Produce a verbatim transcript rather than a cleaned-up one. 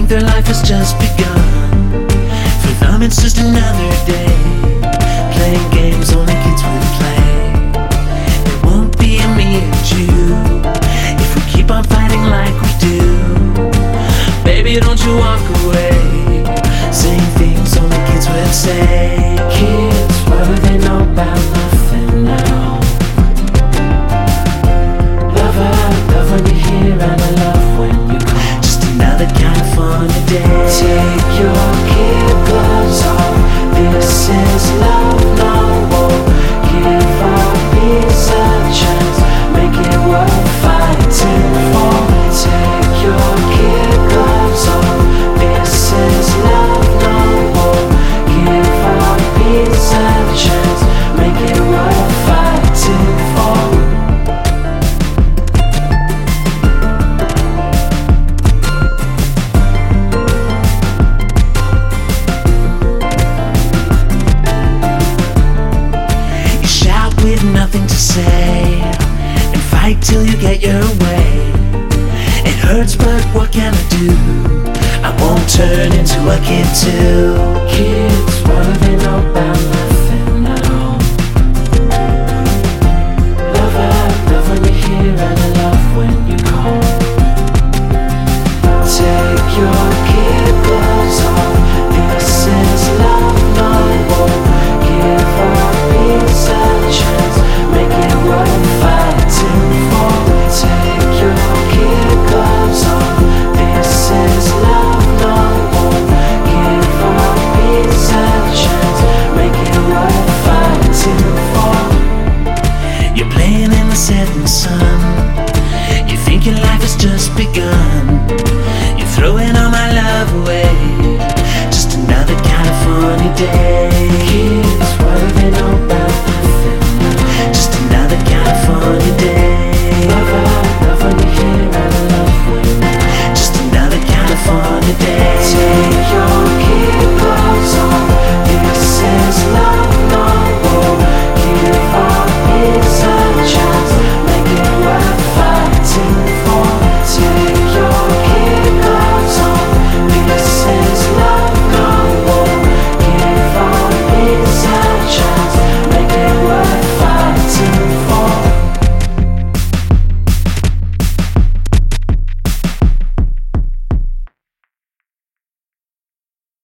think their life has just begun. For them it's just another day, playing games only kids would play. It won't be a me and you if we keep on fighting like we do. Baby, don't you walk away, saying things only kids would say. Kids, what do they know about nothing now? Lover, love when you're here and I love when you call. Just another kind of funny day. Take your kid gloves off, this is love, no war. Give our peace a chance, make it worth fighting for. Take your kid gloves off, this is love, no war. Give our peace a chance, make it worth fighting for. With nothing to say, and fight till you get your way. It hurts, but what can I do? I won't turn into a kid too. Kids, what do they know about nothing now? Lover, love when you're here and I love when you call. Take your kid gloves off, this is love, no war. Give our peace a chance, make it worth fighting for. Take your kid gloves off, this is love, no war. Give our peace a chance, make it worth fighting for. You're playing in the setting sun, you think your life has just begun. You're throwing all my love away, just another kind of funny day.